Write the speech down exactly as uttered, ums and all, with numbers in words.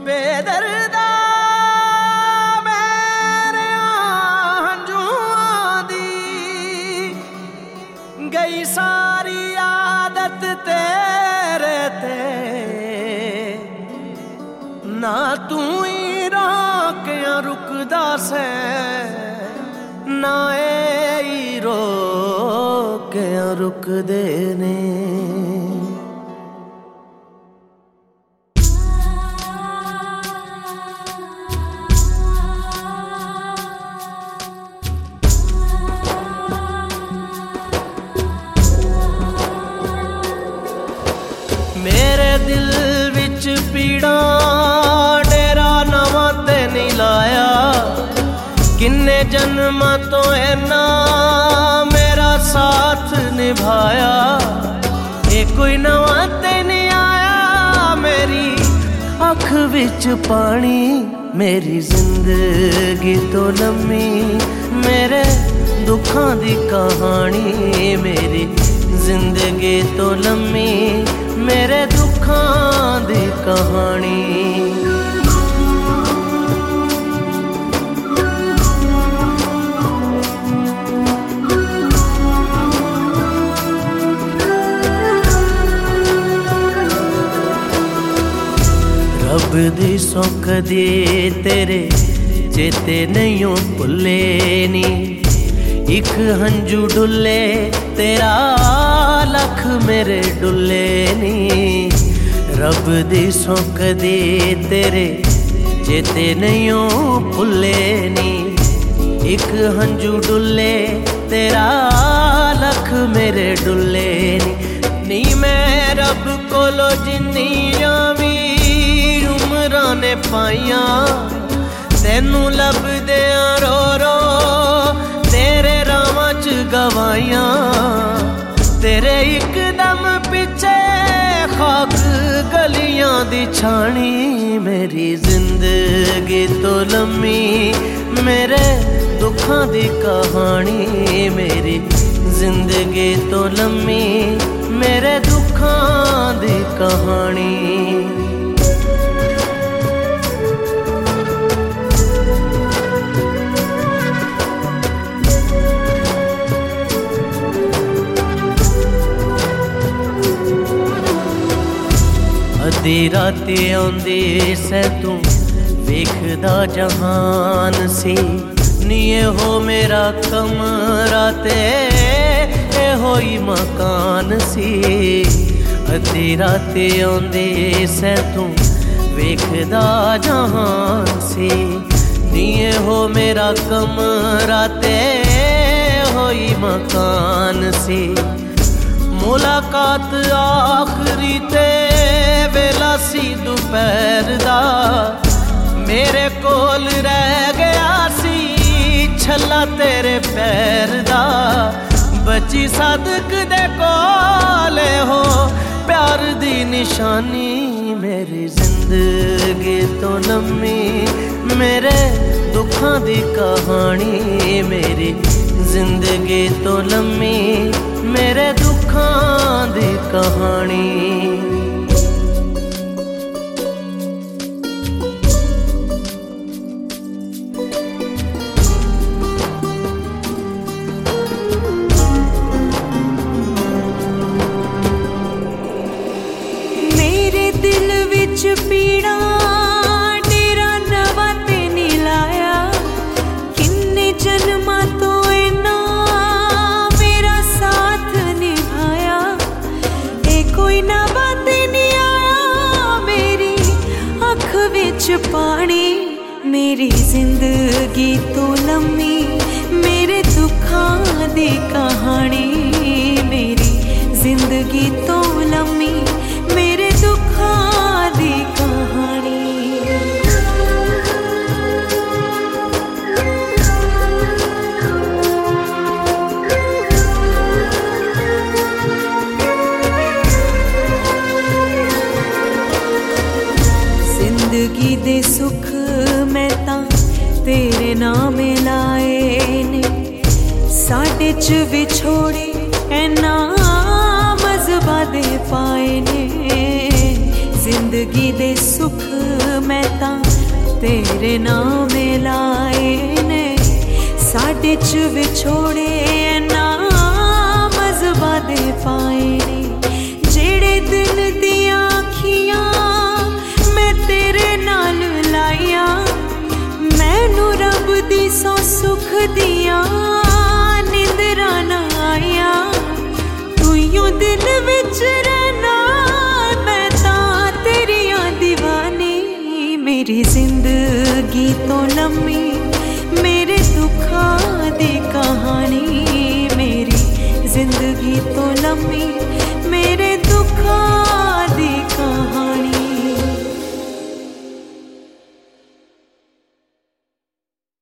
बेदर्दा मेरे हंजुआं दी गई सारी आदत तेरे ते ना तू ही रोक रुकदा से ना ए रोक रुक दे ने मेरे दिल विच पीड़ा डेरा नवां ते नहीं लाया किन्ने जन्म तो इन्ना मेरा साथ निभाया ये कोई नवां ते नहीं आया मेरी अख विच पानी मेरी जिंदगी तो लम्मी मेरे दुखां दी कहानी मेरी जिंदगी तो लम्मी मेरे दुखां दी कहानी रब दी सौख दी तेरे चेते नहीं भुले नी इक हंजू डुले तेरा लख मेरे डुले नी रब दी सौख दी तेरे चेते नहीं भुले नी इक हंजू डुले तेरा लख मेरे डुले नी नी मैं रब कोलो जिन्नियां वी उमरां ने पाइया तेनू लभदे रो रो तेरे रावां च गवाइया तेरे इकदम पिछे खाक गलियां दी छानी मेरी जिंदगी तो लम्मी मेरे दुखां दी कहानी मेरी जिंदगी तो लम्मी मेरे दुखां दी कहानी अद्धी राती आउंदी सै तू वेखदा जहान सी नीए हो मेरा कमरा ते ए होई मकान सी अद्धी राती आउंदी सै तू वेखदा जहान सी नीए हो मेरा कमरा ते होई मकान सी मुलाकात आखरी ते वेला सी दोपहर दा मेरे कोल रह गया सी छला तेरे पैर दा बची सदक दे कोले हो प्यार दी निशानी मेरी जिंदगी तो लम्मी मेरे दुखां दी कहानी मेरी जिंदगी तो लम्मी मेरे दुखां दी कहानी पीड़ा डेरा नवां ते नहीं लाया किन्ने जन्मां तो इन्ना मेरा साथ निभाया ए कोई नवां ते नहीं आया मेरी अख विच पानी मेरी जिंदगी तो लम्मी मेरे दुखां दी कहानी मेरी जिंदगी तो लम्मी मेरे दुखां दी कहानी जिंदगी दे सुख मैं तां तेरे नाम लाए ने साडे च विछोड़े ऐना मज़बा दे पाए ने जिंदगी जिंदगी दे सुख मैं तां तेरे नाम लाए ने साडे च विछोड़े ना मज़बा दे पाए ने जेड़े दिल दियां अखियां मैं तेरे नाल लाइया मैनू रब दी सौ सुख दियां निंदरा ना आया तू यूं दिल विच रहना मैं तां तेरियां दीवानी मेरी जिंदगी तो लम्मी मेरे दुखां दी कहानी मेरी जिंदगी तो लम्मी